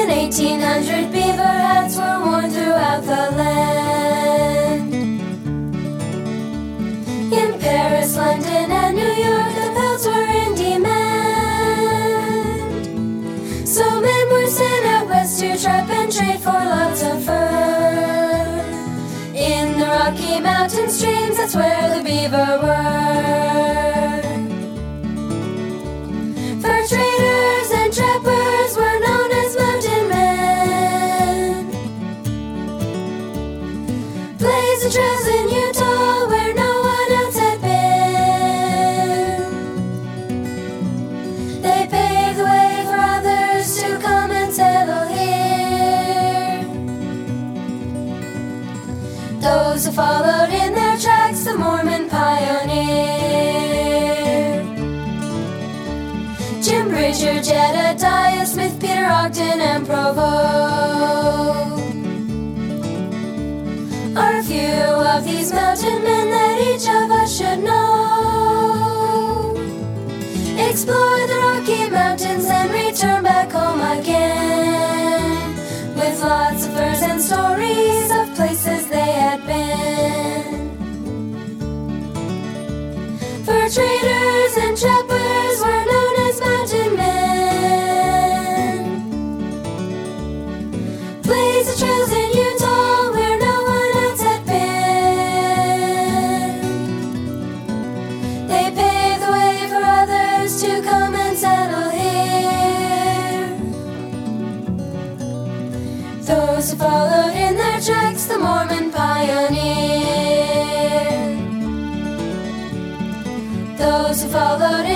In 1800, beaver hats were worn throughout the land. In Paris, London, and New York, the pelts were in demand. So men were sent out west to trap and trade for lots of fur. In the Rocky Mountain streams, that's where the beaver were. Fur traders and trappers were known as mountain men. Blazing trails in Utah where no one else had been. They paved the way for others to come and settle here. Those who followed in their tracks, the Mormon pioneer. Jim Bridger, Jedediah Smith, Peter Ogden, and Provo are a few of these mountain men that each of us should know. Explore the Rocky Mountains and return back home again, with lots of furs and stories of places they had been. Fur traders and trappers were known as mountain men. Blaze the trails in Utah where no one else had been. They paved the way for others to come and settle here. Those who followed in their tracks, the Mormon pioneer. Those who followed